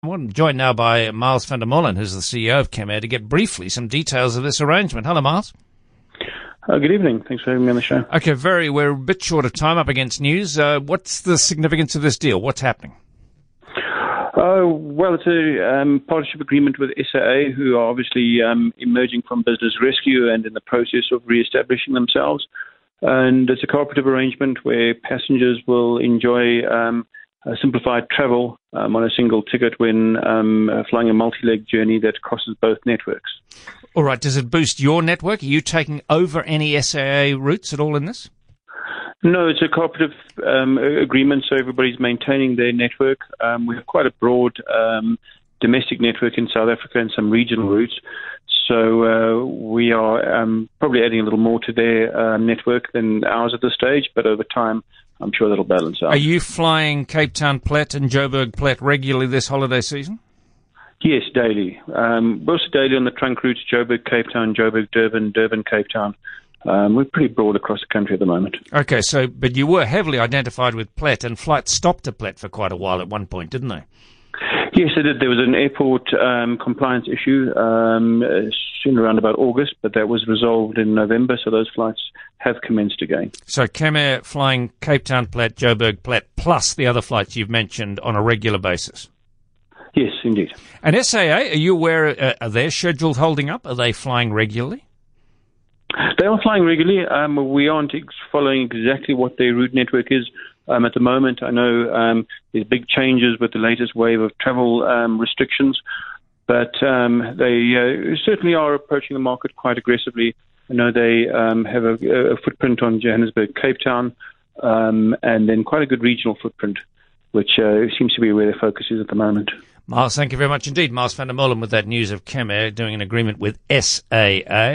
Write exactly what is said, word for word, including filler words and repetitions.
I'm joined now by Miles van der Molen, who's the C E O of Kemair, to get briefly some details of this arrangement. Hello, Miles. Uh, good evening. Thanks for having me on the show. Okay, very. We're a bit short of time, up against news. Uh, what's the significance of this deal? What's happening? Uh, well, it's a um, partnership agreement with S A A, who are obviously um, emerging from business rescue and in the process of re-establishing themselves. And it's a cooperative arrangement where passengers will enjoy um, a simplified travel um, on a single ticket when um, uh, flying a multi-leg journey that crosses both networks. All right. Does it boost your network? Are you taking over any S A A routes at all in this? No, it's a cooperative um, agreement, so everybody's maintaining their network. Um, we have quite a broad um, domestic network in South Africa and some regional routes. So uh, we are um, probably adding a little more to their uh, network than ours at this stage, but over time, I'm sure that'll balance out. Are you flying Cape Town Plat and Joburg Plat regularly this holiday season? Yes, daily. Um, we're also daily on the trunk routes, Joburg, Cape Town, Joburg, Durban, Durban, Cape Town. Um, we're pretty broad across the country at the moment. Okay, so, but you were heavily identified with Plat, and flights stopped to Plat for quite a while at one point, didn't they? Yes, they did. There was an airport um, compliance issue um, soon around about August, but that was resolved in November, so those flights have commenced again. So Kemair flying Cape Town Plat, Joburg Plat, plus the other flights you've mentioned on a regular basis? Yes, indeed. And S A A, are you aware, uh, are their schedules holding up? Are they flying regularly? They are flying regularly. Um, we aren't ex- following exactly what their route network is um, at the moment. I know um, there's big changes with the latest wave of travel um, restrictions, but um, they uh, certainly are approaching the market quite aggressively. I know they um, have a, a footprint on Johannesburg, Cape Town, um, and then quite a good regional footprint, which uh, seems to be where their focus is at the moment. Miles, thank you very much indeed. Miles van der Molen with that news of Kemair doing an agreement with S A A.